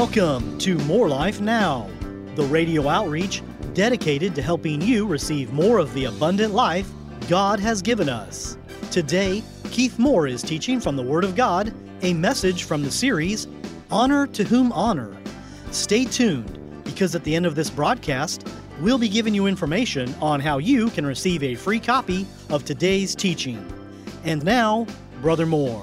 Welcome to More Life Now, the radio outreach dedicated to helping you receive more of the abundant life God has given us. Today, Keith Moore is teaching from the Word of God, a message from the series, Honor to Whom Honor. Stay tuned, because at the end of this broadcast, we'll be giving you information on how you can receive a free copy of today's teaching. And now, Brother Moore.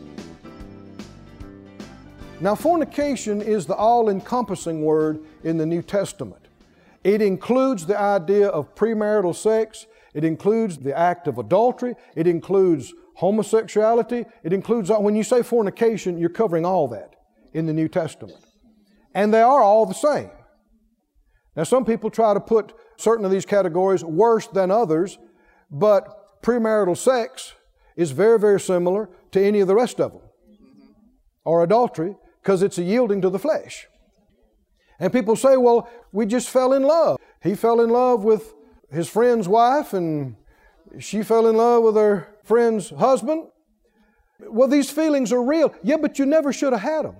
Now, fornication is the all-encompassing word in the New Testament. It includes the idea of premarital sex. It includes the act of adultery. It includes homosexuality. It includes, when you say fornication, you're covering all that in the New Testament. And they are all the same. Now, some people try to put certain of these categories worse than others, but premarital sex is very, very similar to any of the rest of them. Or adultery, because it's a yielding to the flesh. And people say, well, we just fell in love. He fell in love with his friend's wife, and she fell in love with her friend's husband. Well, these feelings are real. Yeah, but you never should have had them.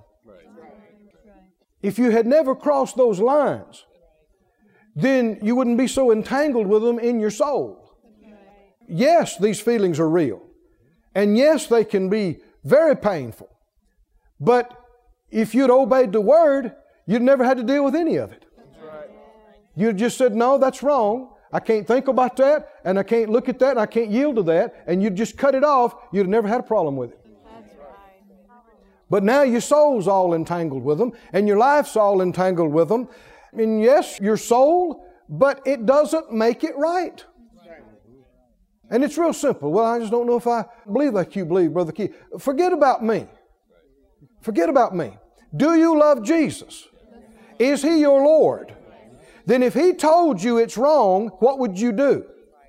If you had never crossed those lines, then you wouldn't be so entangled with them in your soul. Yes, these feelings are real. And yes, they can be very painful. But if you'd obeyed the Word, you'd never had to deal with any of it. You'd just said, no, that's wrong. I can't think about that, and I can't look at that, and I can't yield to that, and you'd just cut it off. You'd have never had a problem with it. But now your soul's all entangled with them, and your life's all entangled with them. And yes, your soul, but it doesn't make it right. And it's real simple. Well, I just don't know if I believe like you believe, Brother Keith. Forget about me. Forget about me. Do you love Jesus? Is He your Lord? Then if He told you it's wrong, what would you do?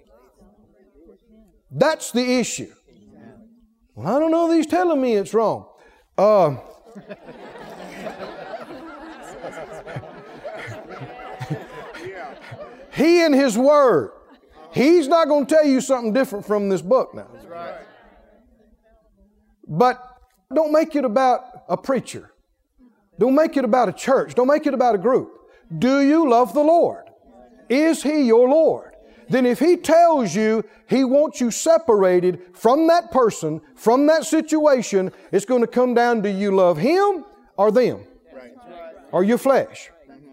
That's the issue. Well, I don't know if He's telling me it's wrong. He in His Word. He's not going to tell you something different from this book now. But don't make it about a preacher. Don't make it about a church. Don't make it about a group. Do you love the Lord? Is He your Lord? Then if He tells you He wants you separated from that person, from that situation, it's going to come down, do you love Him or them? Or your flesh?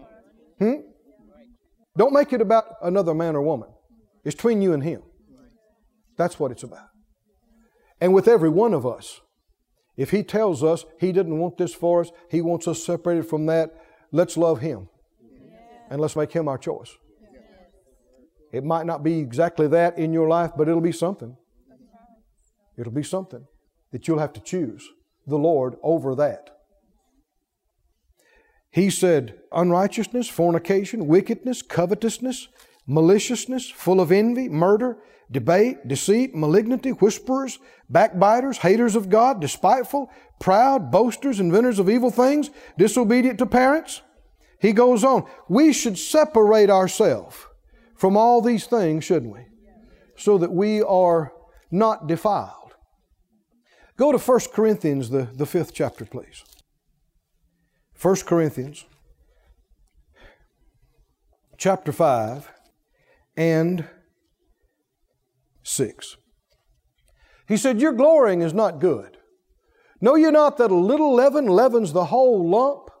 Don't make it about another man or woman. It's between you and Him. That's what it's about. And with every one of us, if He tells us He didn't want this for us, He wants us separated from that, let's love Him. And let's make Him our choice. It might not be exactly that in your life, but it'll be something. It'll be something that you'll have to choose the Lord over that. He said, unrighteousness, fornication, wickedness, covetousness, maliciousness, full of envy, murder, debate, deceit, malignity, whisperers, backbiters, haters of God, despiteful, proud, boasters, inventors of evil things, disobedient to parents. He goes on. We should separate ourselves from all these things, shouldn't we? So that we are not defiled. Go to 1 Corinthians, the 5th chapter, please. 1 Corinthians, chapter 5 and 6. He said, your glorying is not good. Know ye not that a little leaven leavens the whole lump?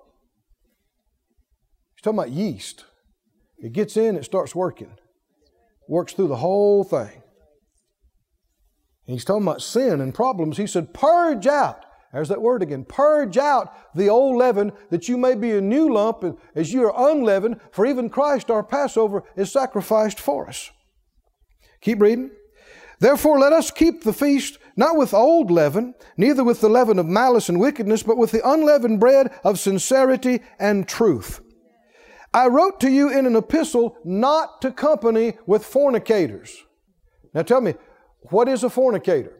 He's talking about yeast. It gets in, it starts working. Works through the whole thing. And he's talking about sin and problems. He said, purge out. There's that word again. Purge out the old leaven, that you may be a new lump as you are unleavened, for even Christ our Passover is sacrificed for us. Keep reading. Therefore let us keep the feast not with old leaven, neither with the leaven of malice and wickedness, but with the unleavened bread of sincerity and truth. I wrote to you in an epistle not to company with fornicators. Now tell me, what is a fornicator?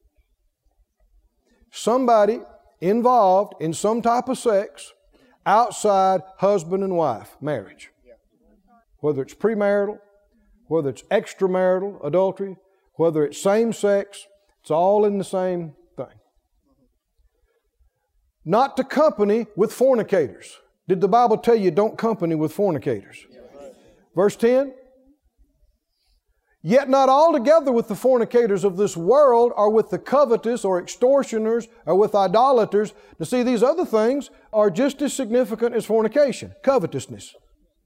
Somebody involved in some type of sex outside husband and wife marriage. Whether it's premarital, whether it's extramarital adultery, whether it's same sex, it's all in the same thing. Not to company with fornicators. Did the Bible tell you don't company with fornicators? Verse 10. Yet not altogether with the fornicators of this world, or with the covetous, or extortioners, or with idolaters. Now see, these other things are just as significant as fornication. Covetousness.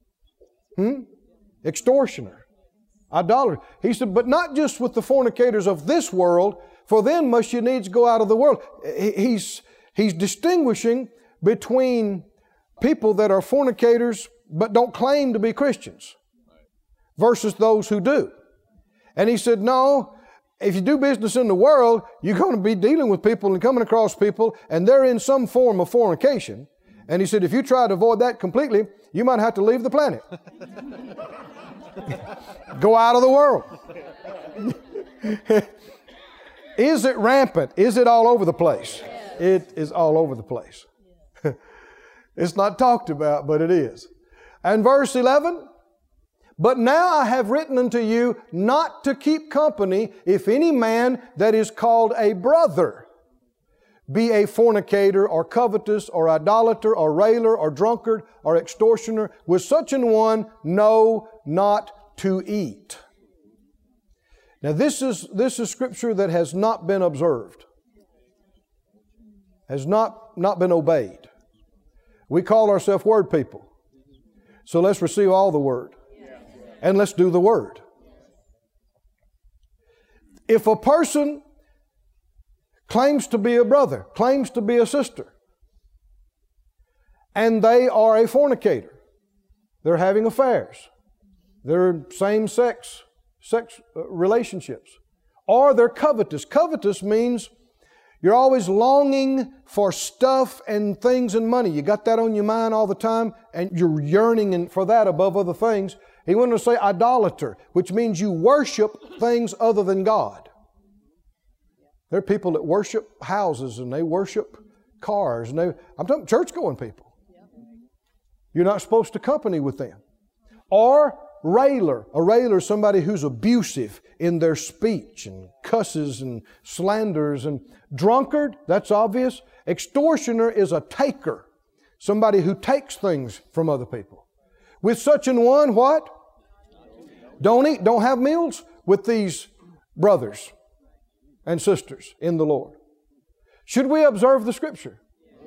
Extortioner. Idolater. He said, but not just with the fornicators of this world, for then must you needs go out of the world. He's distinguishing between people that are fornicators but don't claim to be Christians versus those who do. And he said, no, if you do business in the world, you're going to be dealing with people and coming across people, and they're in some form of fornication. And he said, if you try to avoid that completely, you might have to leave the planet. Go out of the world. Is it rampant? Is it all over the place? It is all over the place. It's not talked about, but it is. And verse 11, but now I have written unto you not to keep company if any man that is called a brother be a fornicator or covetous or idolater or railer or drunkard or extortioner. With such an one, no, not to eat. Now this is scripture that has not been observed, has not been obeyed. We call ourselves word people. So let's receive all the word. And let's do the word. If a person claims to be a brother, claims to be a sister, and they are a fornicator, they're having affairs, they're same-sex relationships, or they're covetous. Covetous means you're always longing for stuff and things and money. You got that on your mind all the time, and you're yearning for that above other things. He went on to say idolater, which means you worship things other than God. There are people that worship houses and they worship cars. And I'm talking church-going people. You're not supposed to company with them. Or railer. A railer is somebody who's abusive in their speech and cusses and slanders. And drunkard, that's obvious. Extortioner is a taker. Somebody who takes things from other people. With such an one, what? Don't eat, don't have meals with these brothers and sisters in the Lord. Should we observe the Scripture?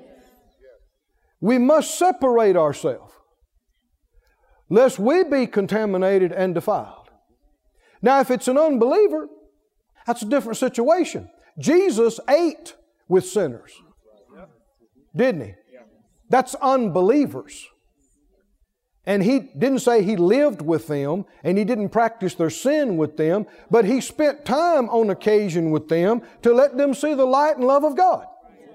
We must separate ourselves, lest we be contaminated and defiled. Now, if it's an unbeliever, that's a different situation. Jesus ate with sinners, didn't He? That's unbelievers. And He didn't say He lived with them and He didn't practice their sin with them, but He spent time on occasion with them to let them see the light and love of God.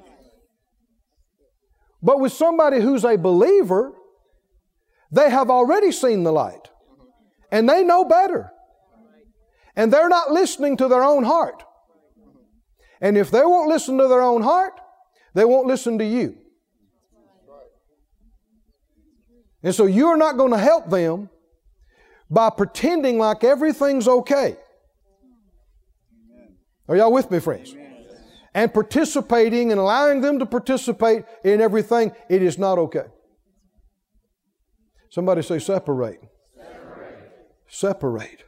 But with somebody who's a believer, they have already seen the light and they know better. And they're not listening to their own heart. And if they won't listen to their own heart, they won't listen to you. And so you're not going to help them by pretending like everything's okay. Are y'all with me, friends? And participating and allowing them to participate in everything, it is not okay. Somebody say separate. Separate.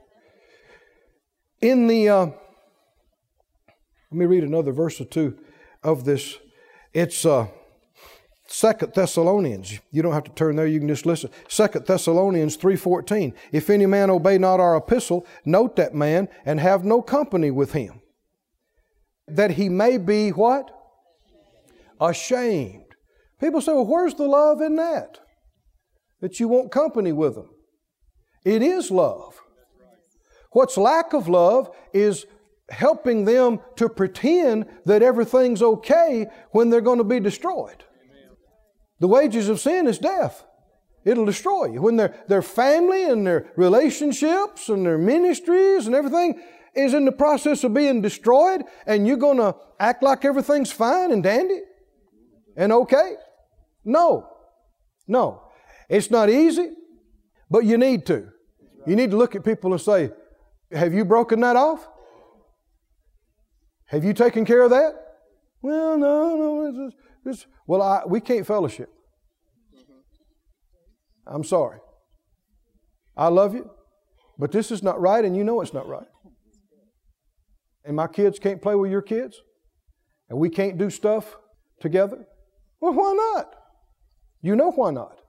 In the, let me read another verse or two of this. It's 2 Thessalonians. You don't have to turn there, you can just listen. 2 Thessalonians 3:14. If any man obey not our epistle, note that man, and have no company with him, that he may be what? Ashamed. People say, well, where's the love in that? That you want company with them. It is love. What's lack of love is helping them to pretend that everything's okay when they're going to be destroyed. The wages of sin is death. It'll destroy you. When their family and their relationships and their ministries and everything is in the process of being destroyed, and you're going to act like everything's fine and dandy and okay? No. No. It's not easy, but you need to. You need to look at people and say, have you broken that off? Have you taken care of that? Well, no. We can't fellowship. I'm sorry. I love you, but this is not right, and you know it's not right. And my kids can't play with your kids, and we can't do stuff together. Well, why not? You know why not.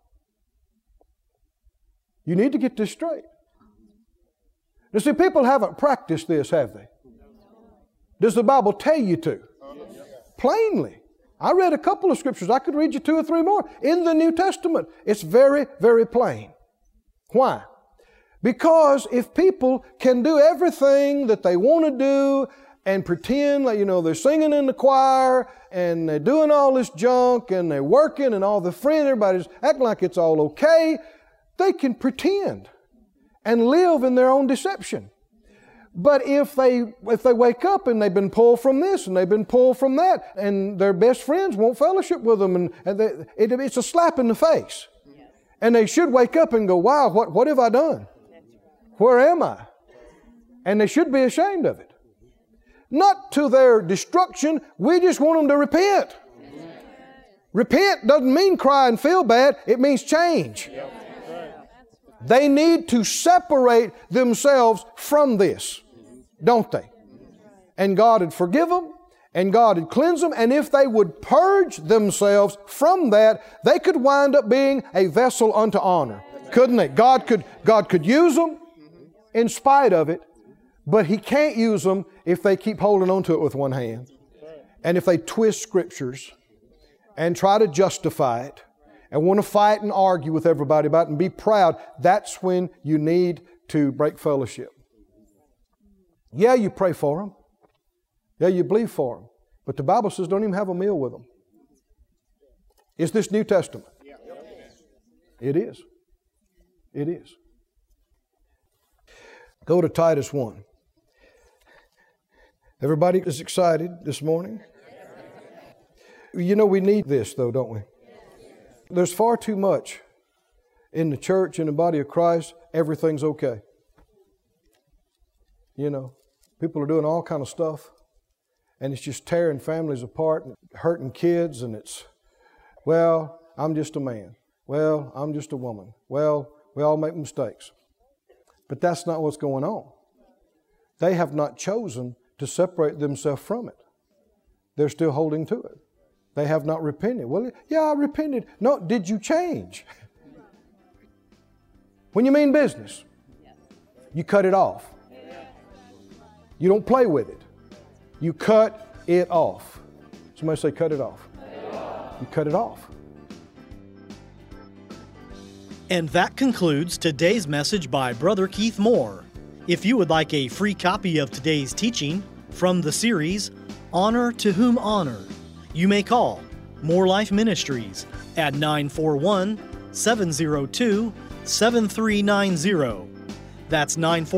You need to get this straight. Now, see, people haven't practiced this, have they? Does the Bible tell you to? Plainly. I read a couple of scriptures. I could read you 2 or 3 more in the New Testament. It's very, very plain. Why? Because if people can do everything that they want to do and pretend like, they're singing in the choir and they're doing all this junk and they're working and all the friends, everybody's acting like it's all okay, they can pretend and live in their own deception. But if they wake up and they've been pulled from this and they've been pulled from that and their best friends won't fellowship with them, it's a slap in the face. And they should wake up and go, wow, what have I done? Where am I? And they should be ashamed of it. Not to their destruction. We just want them to repent. Repent doesn't mean cry and feel bad. It means change. They need to separate themselves from this, don't they? And God would forgive them, and God would cleanse them, and if they would purge themselves from that, they could wind up being a vessel unto honor, couldn't they? God could use them in spite of it, but He can't use them if they keep holding on to it with one hand, and if they twist scriptures and try to justify it, and want to fight and argue with everybody about it and be proud. That's when you need to break fellowship. Yeah, you pray for them. Yeah, you believe for them. But the Bible says don't even have a meal with them. Is this New Testament? It is. It is. Go to Titus 1. Everybody is excited this morning? We need this though, don't we? There's far too much in the church, in the body of Christ, everything's okay. People are doing all kind of stuff, and it's just tearing families apart, and hurting kids, and it's, well, I'm just a man. Well, I'm just a woman. Well, we all make mistakes. But that's not what's going on. They have not chosen to separate themselves from it. They're still holding to it. They have not repented. Well, yeah, I repented. No, did you change? When you mean business, you cut it off. You don't play with it. You cut it off. Somebody say, cut it off. You cut it off. And that concludes today's message by Brother Keith Moore. If you would like a free copy of today's teaching from the series, Honor to Whom Honor, you may call More Life Ministries at 941-702-7390. That's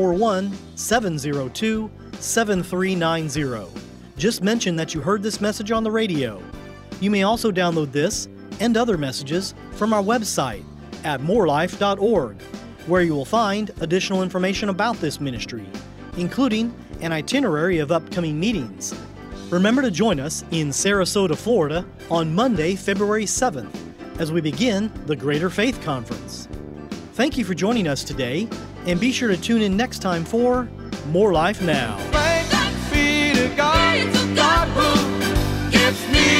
941-702-7390. Just mention that you heard this message on the radio. You may also download this and other messages from our website at morelife.org, where you will find additional information about this ministry, including an itinerary of upcoming meetings. Remember to join us in Sarasota, Florida on Monday, February 7th, as we begin the Greater Faith Conference. Thank you for joining us today, and be sure to tune in next time for More Life Now. Thanks be to God, God who gives me